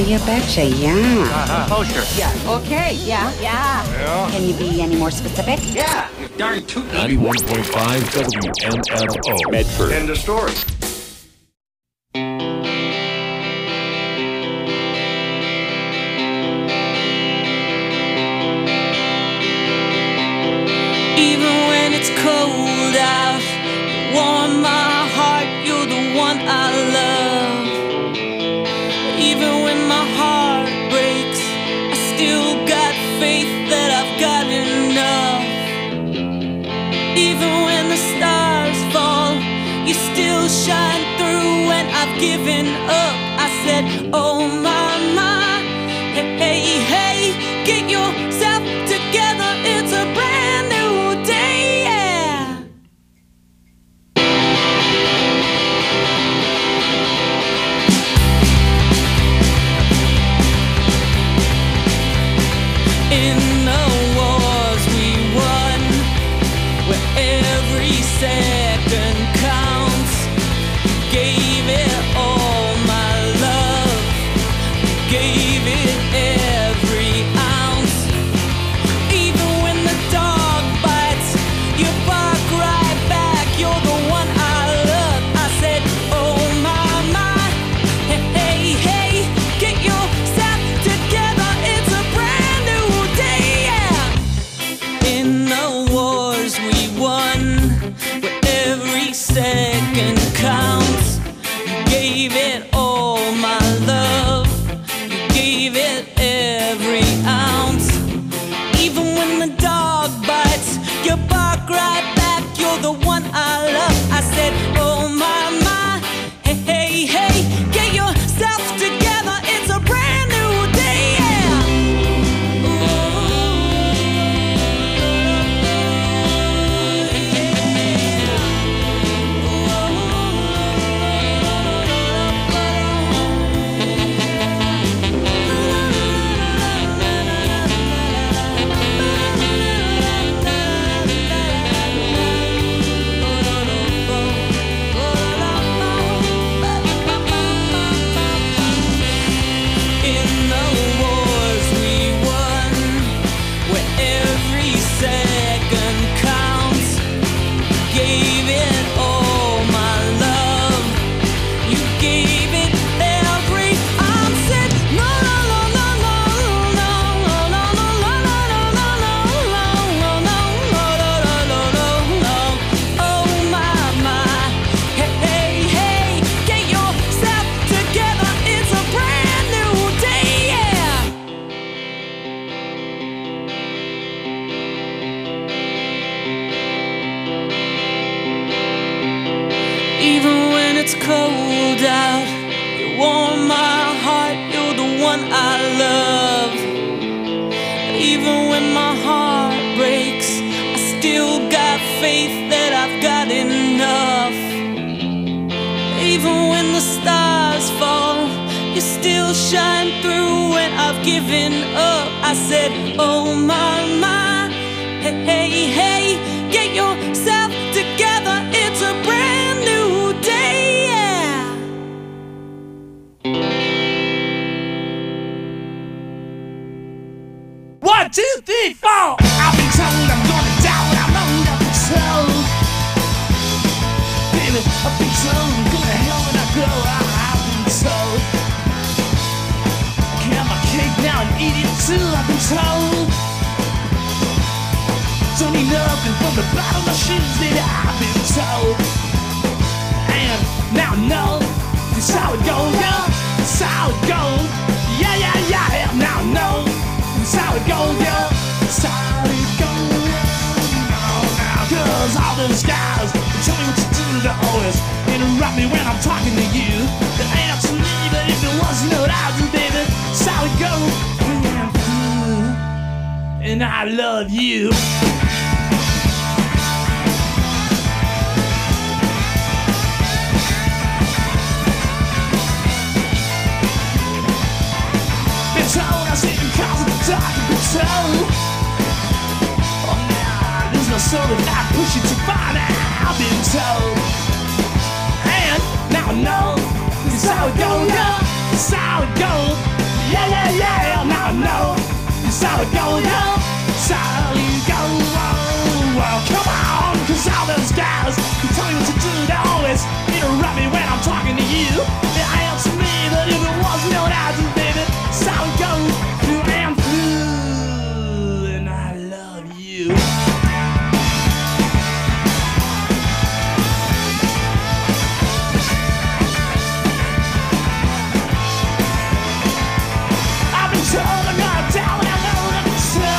you betcha, yeah. Kosher. Yeah, okay, yeah. Can you be any more specific? Yeah, you darn tootin'. 91.5 WMFO. Medford. End of story. Even when it's cold out, you warm my heart, you're the one I love. Even when my heart breaks, I still got faith that I've got enough. Even when the stars fall, you still shine through. When I've given up, I said, oh my, hey, hey, hey, get yourself together, it's a brand new day, yeah. In the wars we won, where every second counts, gave it all my love, gave it every ounce. Even when the dog bites, you bark right back, you're the one I love. I said, oh my, hey, hey, hey, get yourself together, it's a brand new day, yeah. In the wars we won, where every second counts, you gave it all my love, you gave it every ounce. Even when the dog bites, you bark right back, you're the one I love. I said, oh my, hey, hey, hey, get yourself together, it's a brand new day, In the wars we won, where every second counts, gave it all my love, you gave it every ounce. Said no, no, no, no, no, no, no, no, no, no, no, no, no. Oh my, hey, hey, hey, get yourself together, it's a brand new day, yeah. Even when it's cold out, you warm my heart, you're the one I love. Even when my heart breaks, I still got faith that I've got enough. Even when the stars fall, you still shine through. When I've given up, I said, oh my, hey, hey, hey, get yourself together, it's a brand new day, yeah. 1, 2, 3, 4. I've been told I'm gonna die when I'm old. I've been told, baby, I've been told I'm going to hell when I grow. I've been told, I can have my cake now and eat it too. I've been told, don't need nothing from the bottom of my shoes. That I've been told, and now I know this how it goes, yeah. This how it goes, yeah, yeah, yeah. Now I know. That's how it goes, yeah. That's how it goes, now. Cause all those guys tell me what to do to always interrupt me when I'm talking to you. It ain't up to me, but if it was, you know what I'd do, baby. That's how it goes, and I love you. Been told I sit in cars at the dark and been told, oh nah, there's no soul if I push it too far now. I've been told, and now I know this is how it goes, yeah. This is how it goes, Yeah, yeah, yeah, now I know just how it goes, yo. That's how you go, well, come on, cause all those guys who tell me what to do, they always interrupt me when I'm talking to you. They answer me that if it was no answer, baby, that's how it goes through and through, and I love you. I've been told I'm gonna down and I know that it's so.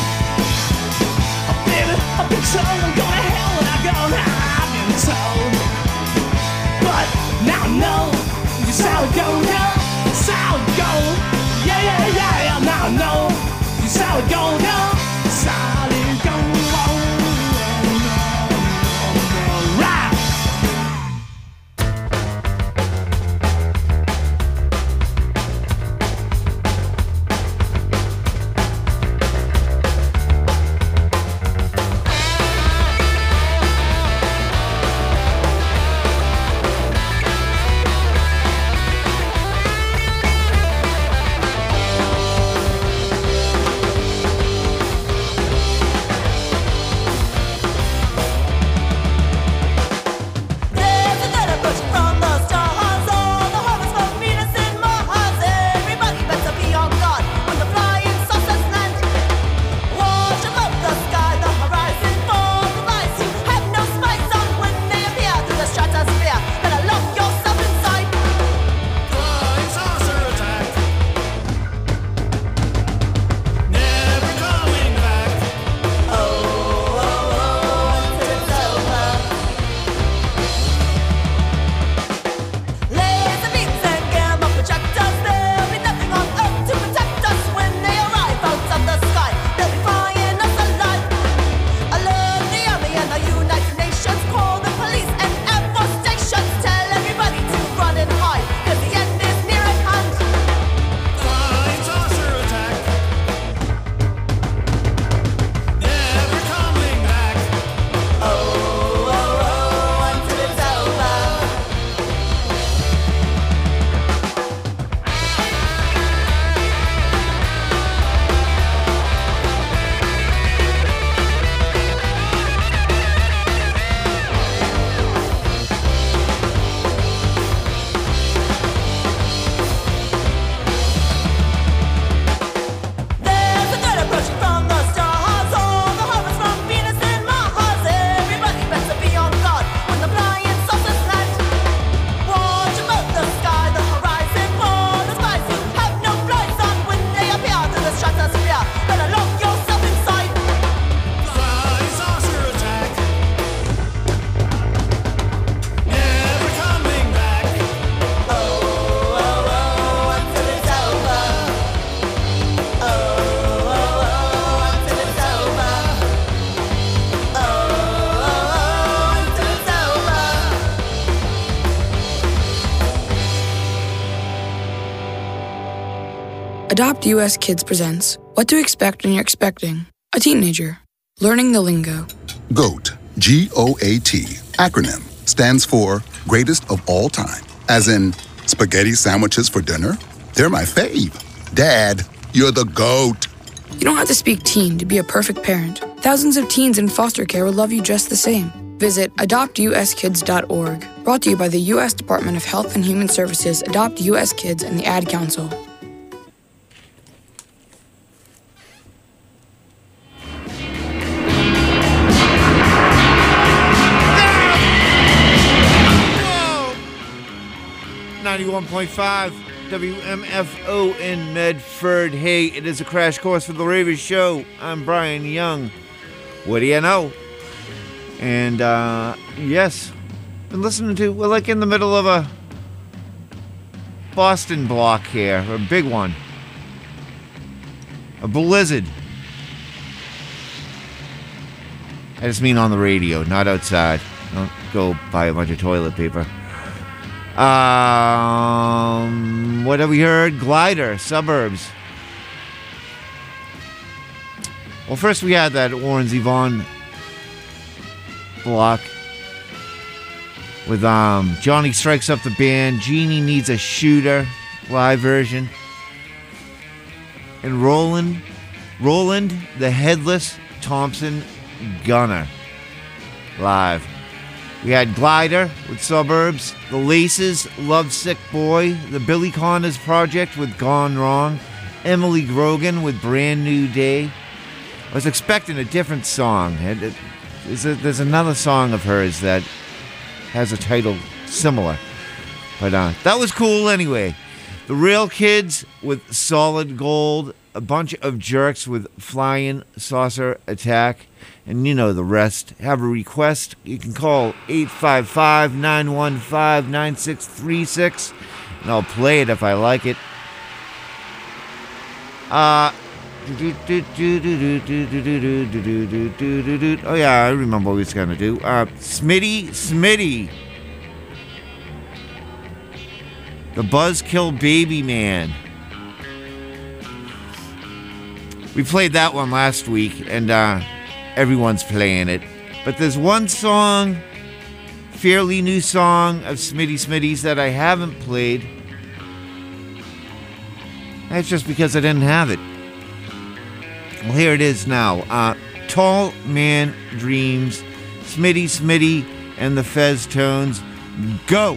Oh, baby, I've been told I'm going to hell when I go now. I've been told, but now I know just how it goes, yeah. It's how it goes, yeah, yeah, yeah, yeah. Now I know just how it goes, yeah. It's how it goes, right. Adopt US Kids presents What to Expect When You're Expecting a Teenager. Learning the lingo. GOAT, G-O-A-T, acronym, stands for Greatest of All Time. As in, spaghetti sandwiches for dinner? They're my fave. Dad, you're the GOAT. You don't have to speak teen to be a perfect parent. Thousands of teens in foster care will love you just the same. Visit adoptuskids.org. Brought to you by the U.S. Department of Health and Human Services, Adopt U.S. Kids, and the Ad Council. Whoa! 91.5 WMFO in Medford. Hey, it is a crash course for the Ravers Show. I'm Brian Young. What do you know? And, yes, been listening to, we're like in the middle of a Boston block here, a big one. A blizzard. I just mean on the radio, not outside. Don't go buy a bunch of toilet paper. What have we heard? Glider, Suburbs. Well, first we had that Warren Zevon block with Johnny Strikes Up the Band, Jeannie Needs a Shooter live version. and Roland the Headless Thompson Gunner live. We had Glider with Suburbs, The Laces, Lovesick Boy, the Billy Connors Project with Gone Wrong, Emily Grogan with Brand New Day. I was expecting a different song. There's another song of hers that has a title similar. But that was cool anyway. The Real Kids with Solid Gold, a bunch of jerks with Flying Saucer Attack, and you know the rest. Have a request, you can call 855-915-9636, and I'll play it if I like it. Oh yeah, I remember what we was gonna do. Smitty. The Buzzkill Baby Man. We played that one last week, and everyone's playing it. But there's one song, fairly new song of Smitty's that I haven't played. That's just because I didn't have it. Well, here it is now. Tall Man Dreams, Smitty and the Fez Tones. Go!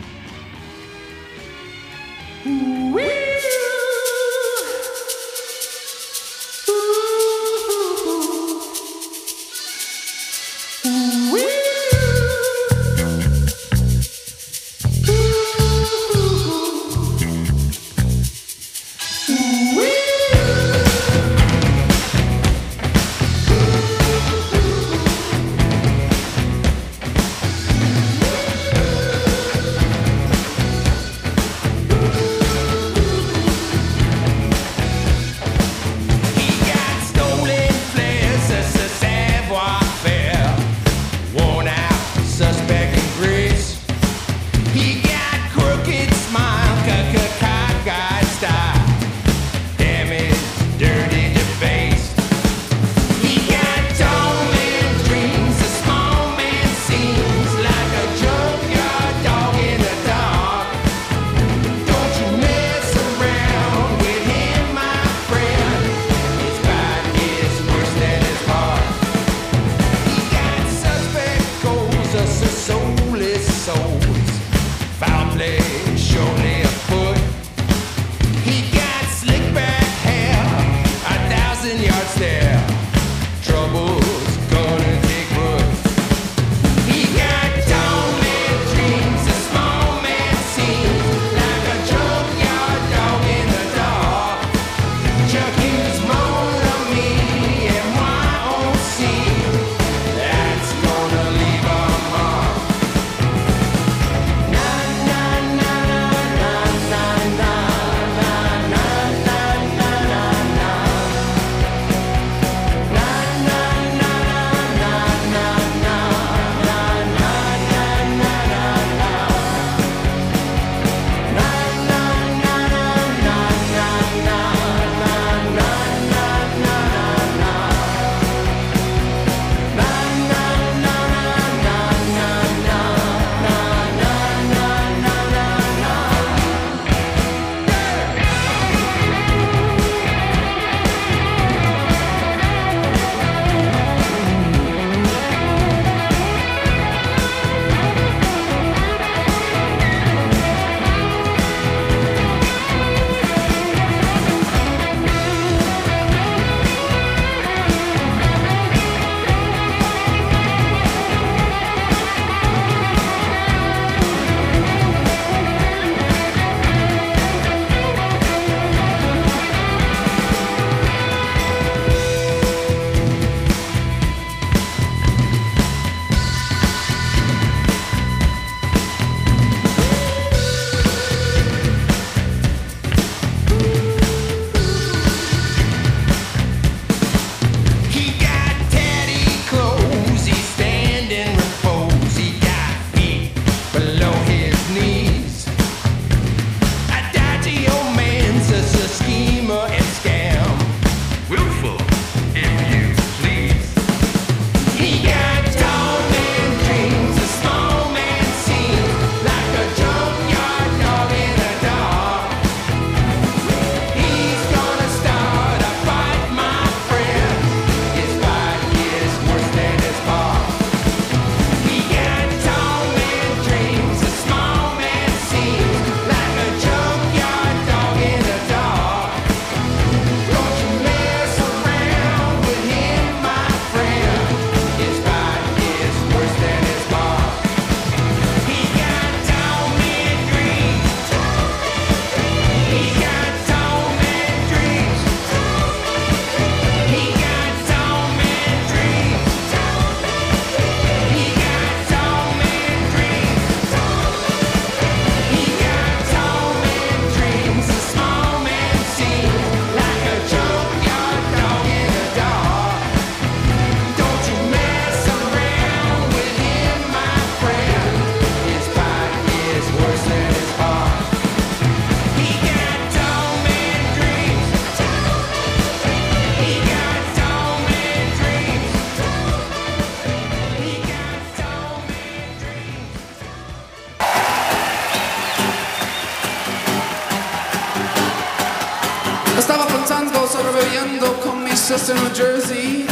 Manchester, New Jersey.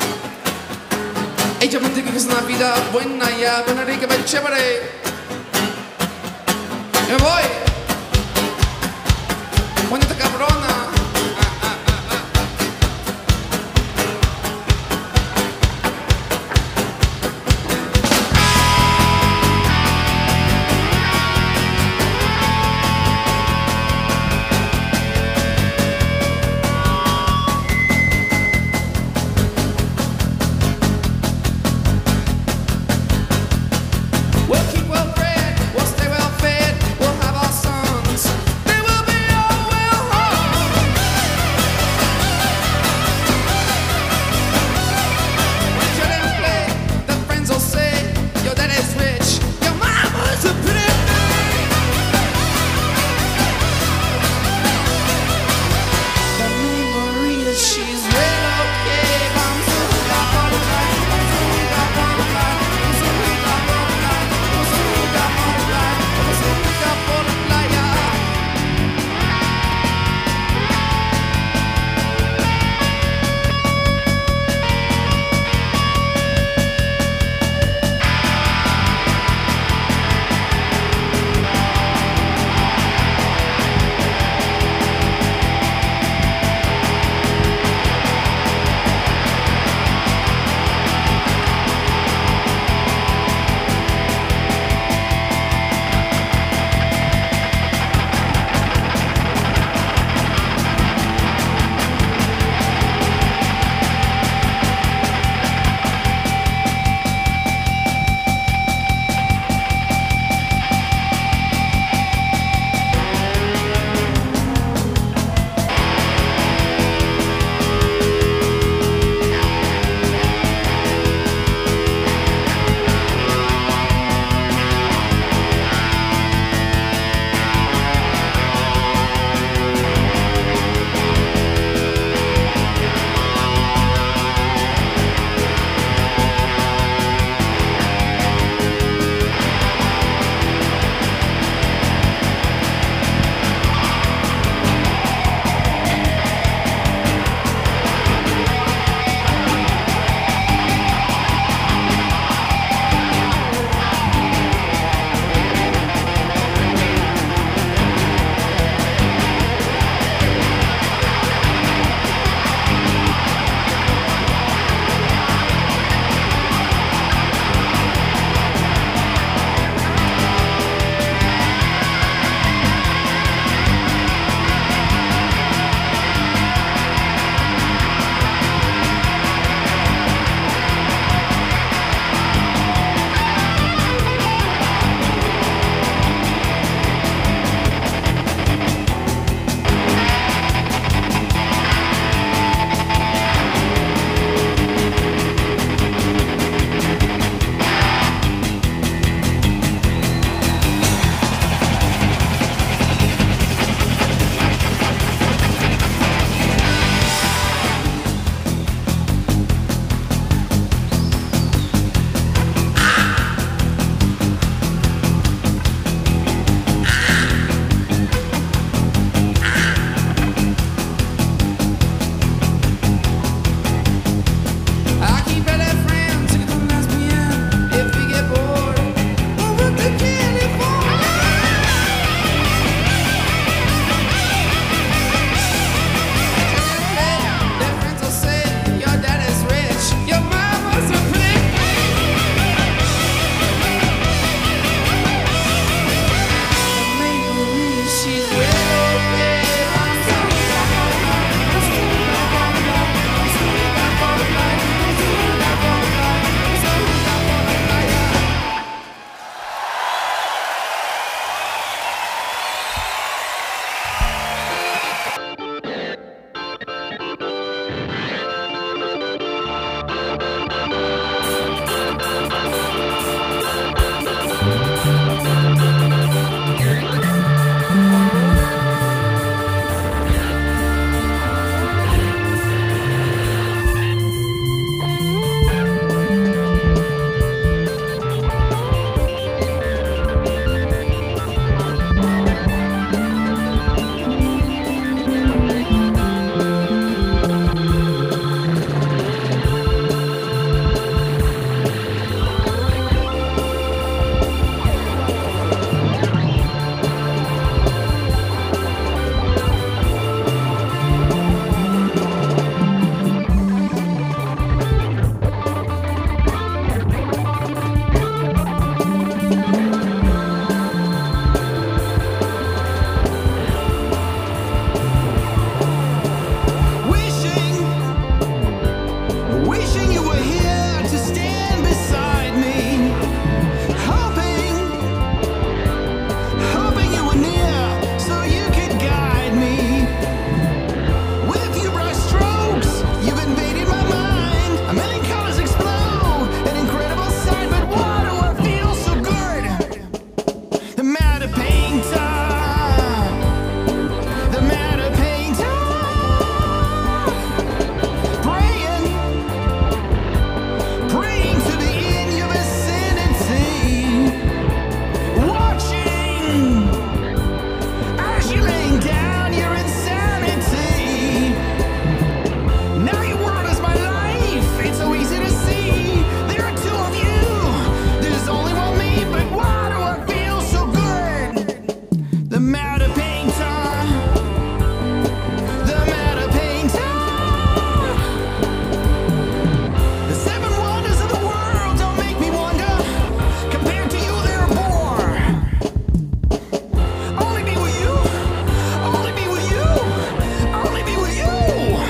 Ella me dice que es una vida buena, ya, buena, rica, bien chévere. Me voy. Bonita cabrona. We'll keep well bred, we'll stay well fed, we'll have our sons. They will be all well home. Wishing you were here to stand beside me. Hoping you were near so you could guide me. With a few brush strokes, you've invaded my mind. A million colors explode, an incredible sight. But why do I feel so good? The matter painter. The matter painter. Praying to be in your vicinity. Watching as you laying down your insanity. Now your world is my life. It's so easy to see. There are two of you. There's only one me. But why do I feel so good? The matter painter. The matter painter. The seven wonders of the world don't make me wonder. Compared to you, they're a bore. Only be with you. Only be with you. Only be with you.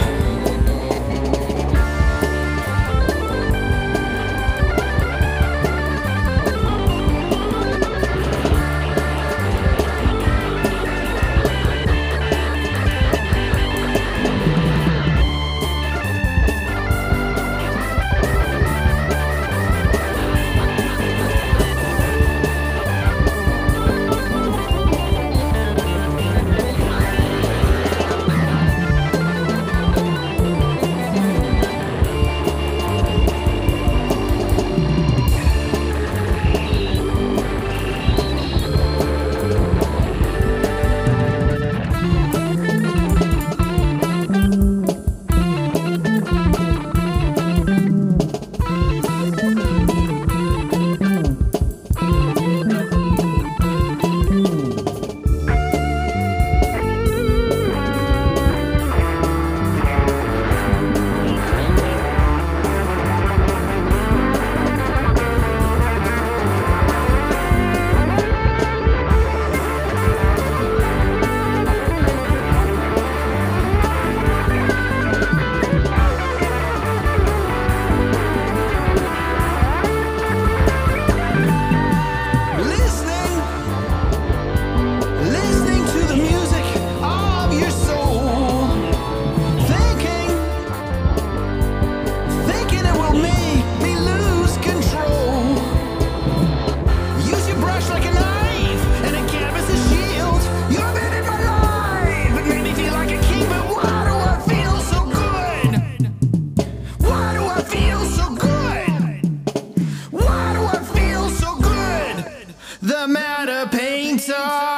Listening to the music of your soul. Thinking it will make me lose control. Use your brush like a knife and a canvas as shield. You've been in my life. It made me feel like a king. But why do I feel so good? Why do I feel so good? Why do I feel so good? The matter painter.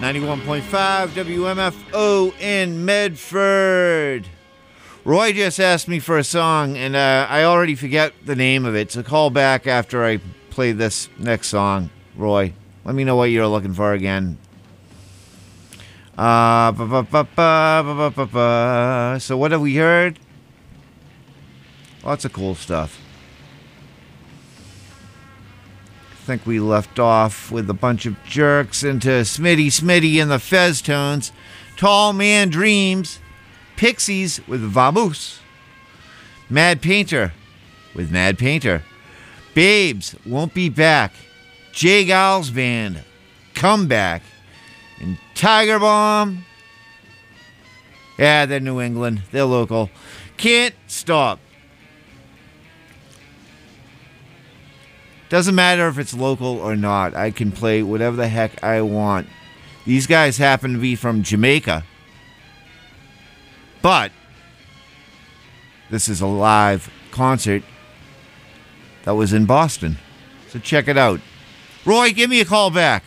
91.5 WMFO in Medford. Roy just asked me for a song, and I already forget the name of it, so call back after I play this next song. Roy, let me know what you're looking for again. So what have we heard? Lots of cool stuff. I think we left off with a bunch of jerks into Smitty and the Fez Tones, Tall Man Dreams, Pixies with Vamoose, Mad Painter with Mad Painter, Babes Won't Be Back, Jay Giles Band, Come Back, and Tiger Bomb. Yeah, they're New England. They're local. Can't Stop. Doesn't matter if it's local or not. I can play whatever the heck I want. These guys happen to be from Jamaica. But this is a live concert that was in Boston. So check it out. Roy, give me a call back.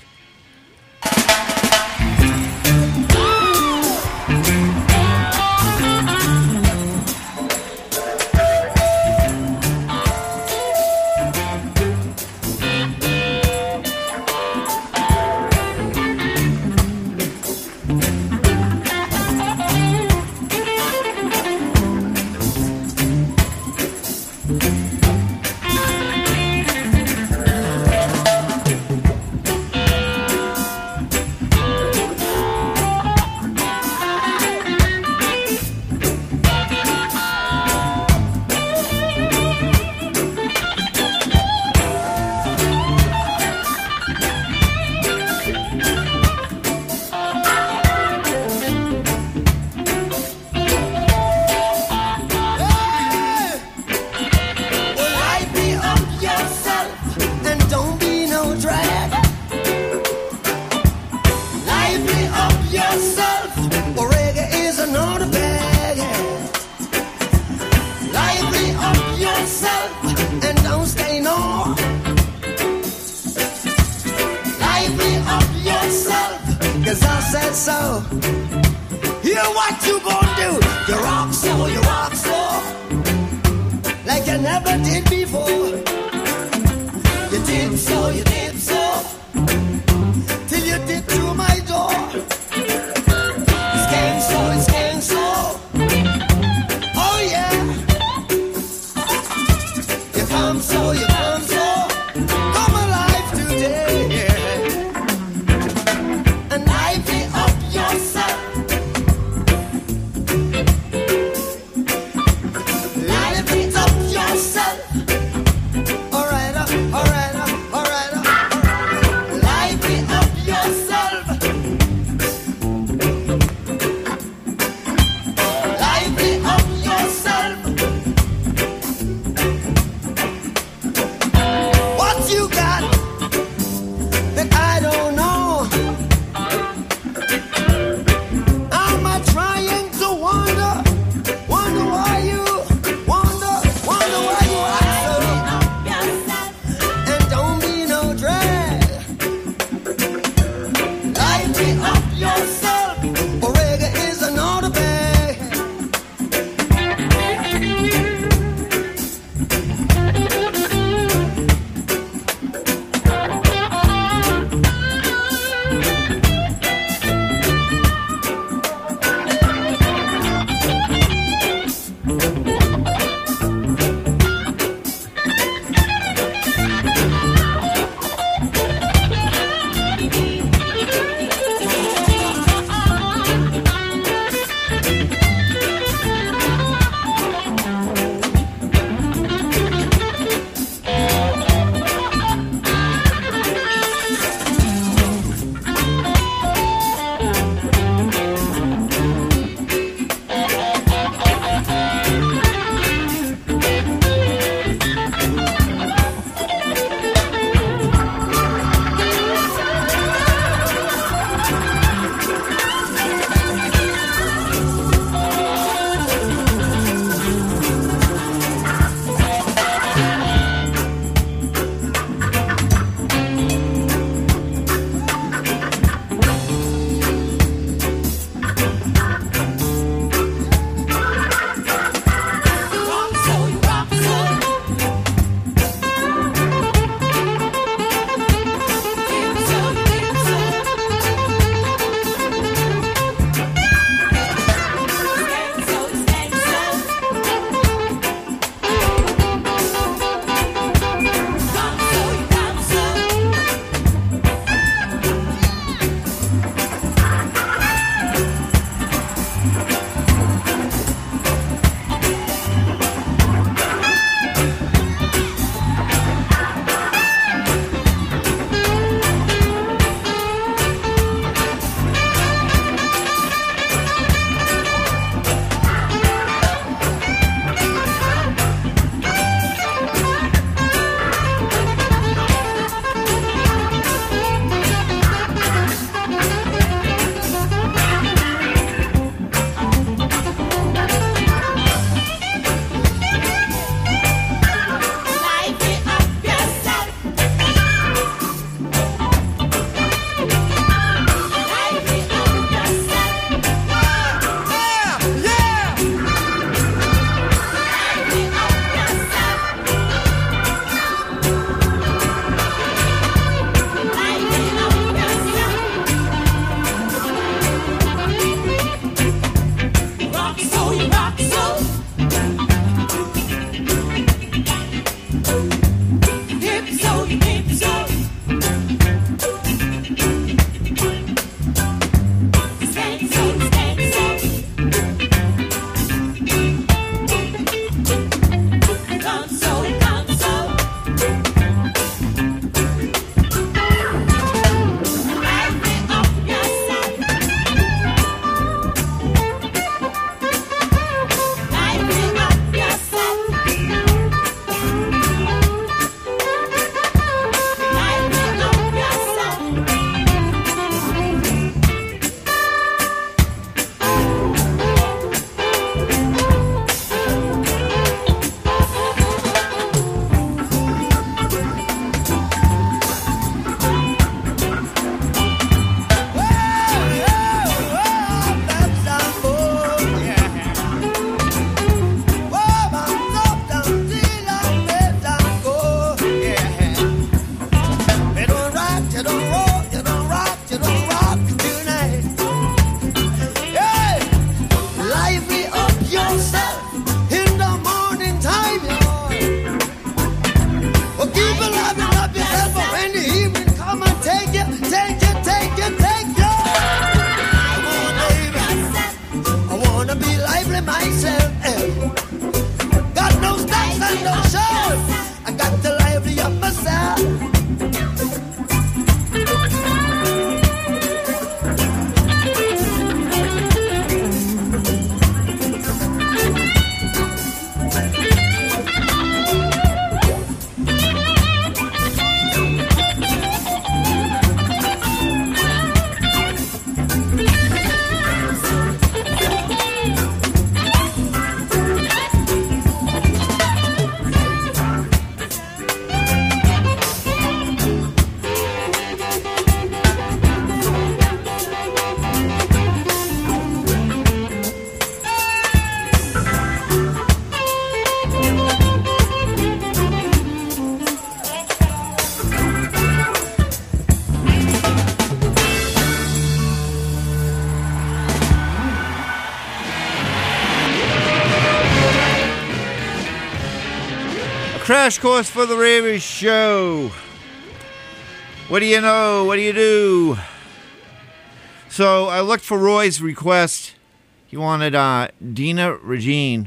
Crash Course for the Ravers show. What do you know? What do you do? So I looked for Roy's request. He wanted Dina Regine.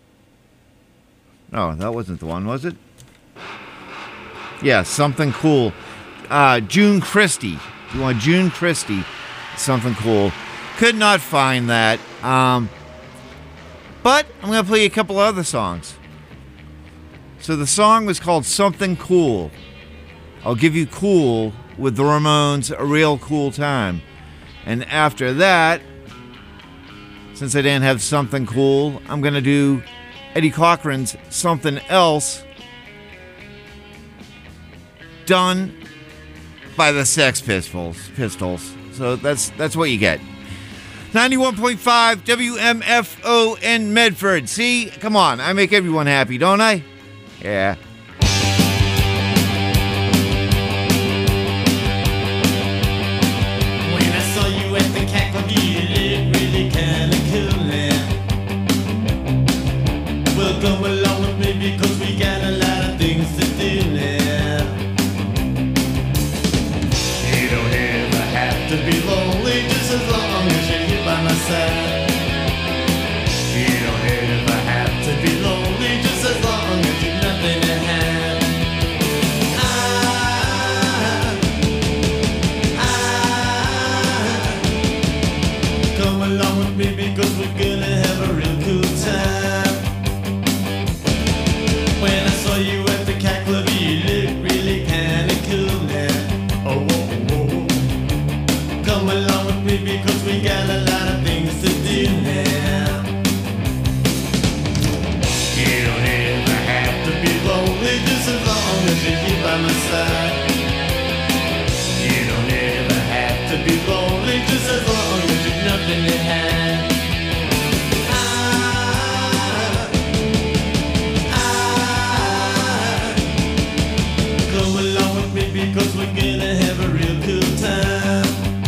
No, that wasn't the one, was it? Yeah, Something Cool. June Christie. You want June Christie? Something Cool. Could not find that. But I'm going to play you a couple other songs. So the song was called Something Cool. I'll give you Cool with the Ramones, A Real Cool Time. And after that, since I didn't have Something Cool, I'm going to do Eddie Cochran's Something Else, done by the Sex Pistols. So that's what you get. 91.5 WMFO in Medford. See? Come on. I make everyone happy, don't I? Yeah. When I saw you at the cat club, you looked really kinda cool now. Well, come along with me because we got a lot of things to do now. You don't ever have to be lonely just as long as you're here by my side. You don't ever have to be lonely just as long as you're nothing to have. Come along with me because we're gonna have a real cool time. When I saw you at the cat club, you looked really kinda cool now. Oh, whoa, whoa, whoa. Come along with me because we got a lot of things to do now. You don't ever have to be lonely just as long as you're here by my side. You don't ever have to be lonely just as long as you've nothing to have. Come along with me because we're gonna have a real cool time.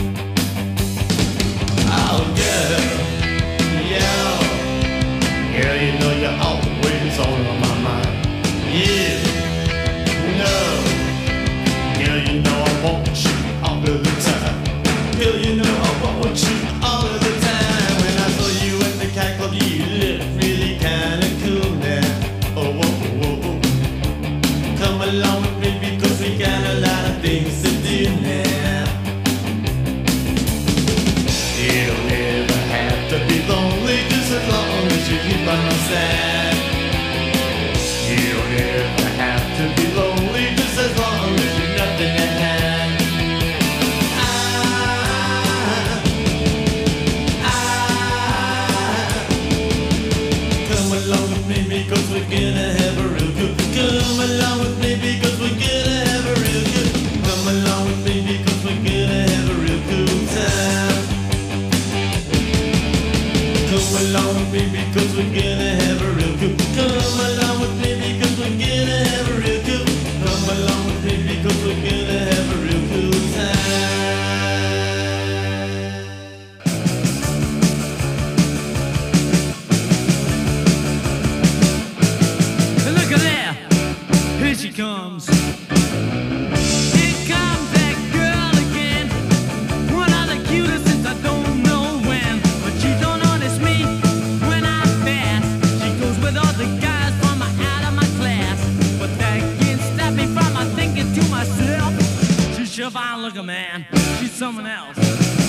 Oh girl, yeah, girl, you know you're always on my mind. Yeah, no, girl, you know I want you all of the time. Girl, you know I want you all of the time. When I saw you at the cat club, you looked really kinda cool now. Oh, whoa, whoa, whoa. Come along with me because we got a lot of things to do now. You don't ever have to be lonely just as long as you're here by my side. You don't ever have to be lonely just as long as you're nothing to have. Come along with me because we're gonna have a real good. Come along with me because we're gonna have a real good. Come along with me because we're gonna have a real cool time. Come along with me because we're gonna have a real good. Come along with me because we're gonna have a real good. Come along with me because we're gonna have a real cool time. Look at there, here she comes. Here comes that girl again. One of the cutest since I don't know when. But she don't notice me when I pass. She goes with all the guys from out of my class. But that can't stop me from thinking to myself, she's sure fine looking, man. She's someone else.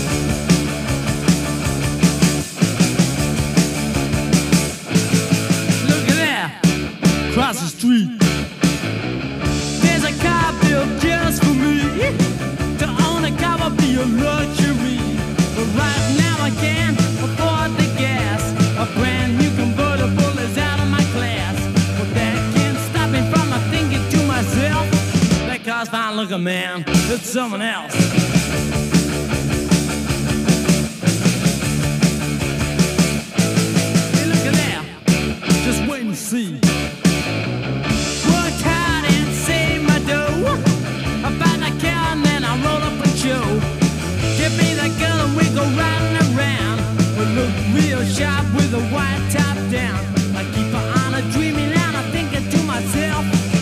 Look at there, across the street. There's a car built just for me. To own a car will be a luxury. But right now I can't afford the gas. A brand new convertible is out of my class. But that can't stop me from thinking to myself, that car's fine looking, man. It's someone else. Hey, look at there. Just wait and see. Worked hard and saved my dough. I buy the car and then I roll up a show. Give me the gun and we go riding around. We look real sharp with a white top down. I keep her on a dreaming and I'm thinking to myself,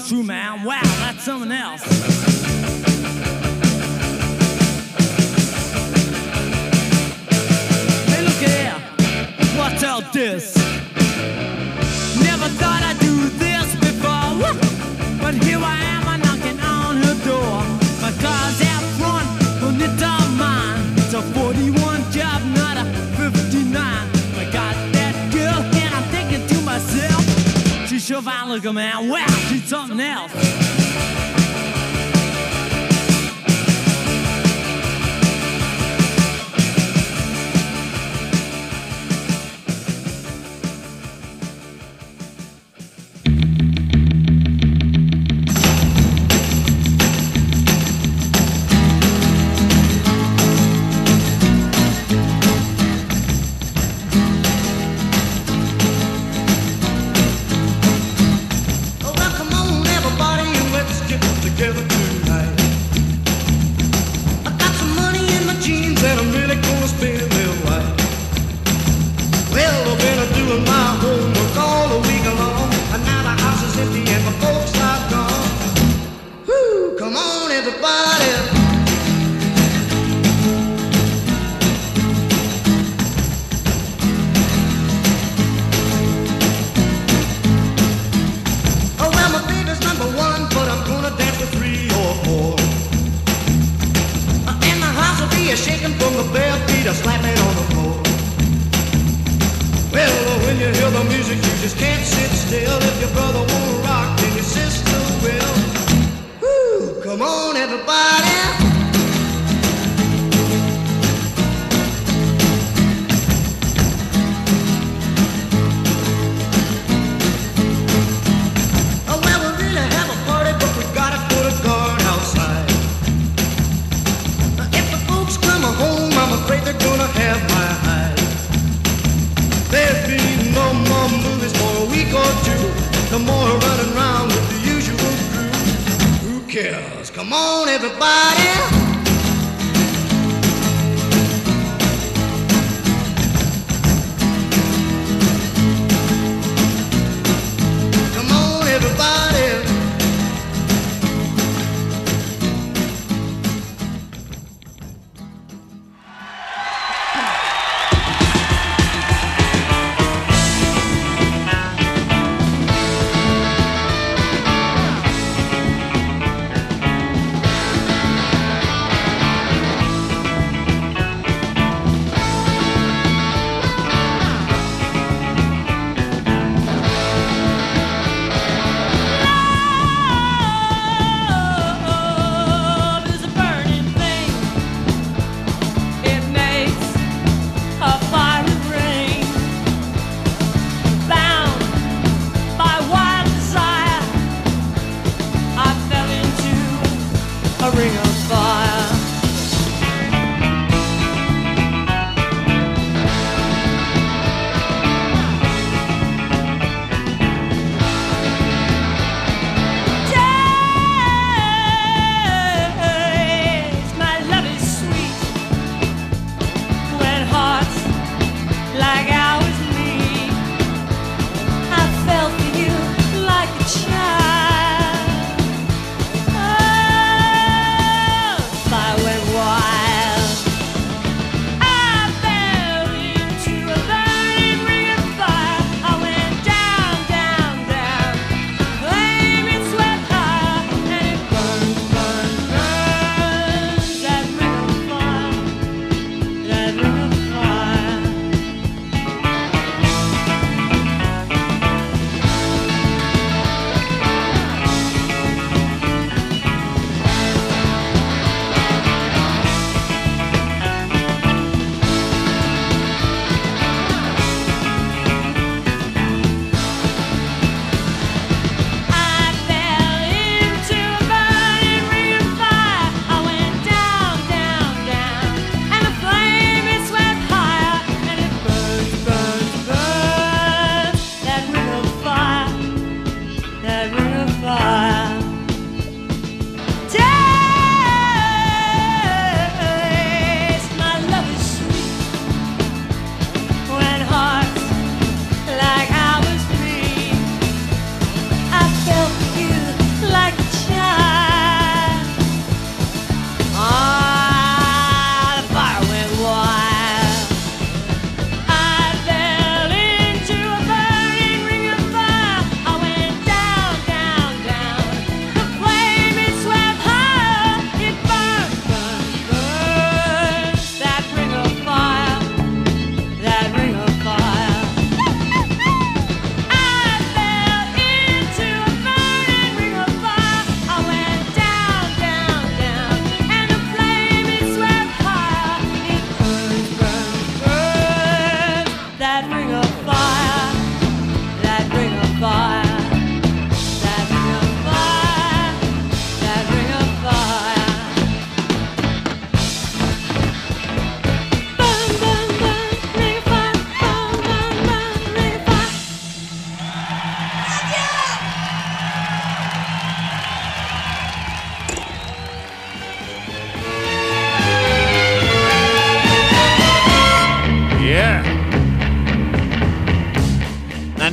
true, man. Wow, that's something else. Hey, look here. What's all this? Never thought I'd do this before. But here I am, I'm knocking on her door. My car's out front, and it's all mine. It's a 41 job, not a 59. I got that girl, and I'm thinking to myself, she sure fine looking, man. Wow, she's something else.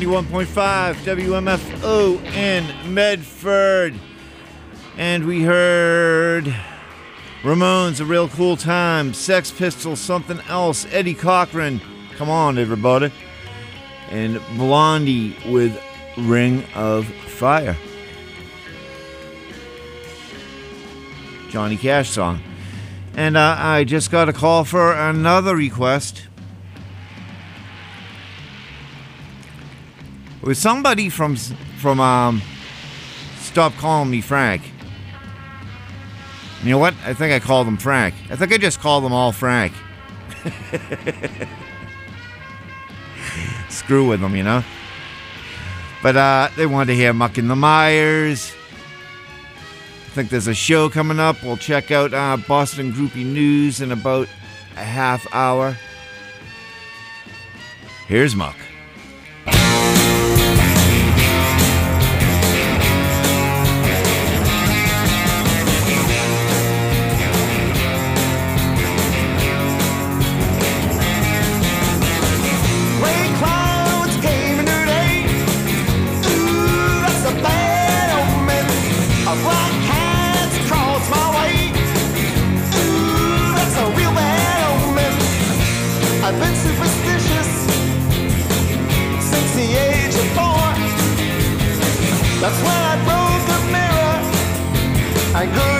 91.5 WMFO in Medford. And we heard Ramones, A Real Cool Time, Sex Pistols, Something Else, Eddie Cochran, come on everybody, and Blondie with Ring of Fire. Johnny Cash song. And I just got a call for another request. It was somebody from Stop Calling Me Frank. You know what? I think I called them Frank. I think I just called them all Frank. Screw with them, you know. But they wanted to hear Muck in the Myers. I think there's a show coming up. We'll check out Boston Groupie News in about a half hour. Here's Muck. I've been superstitious since the age of 4. That's when I broke a mirror. I grew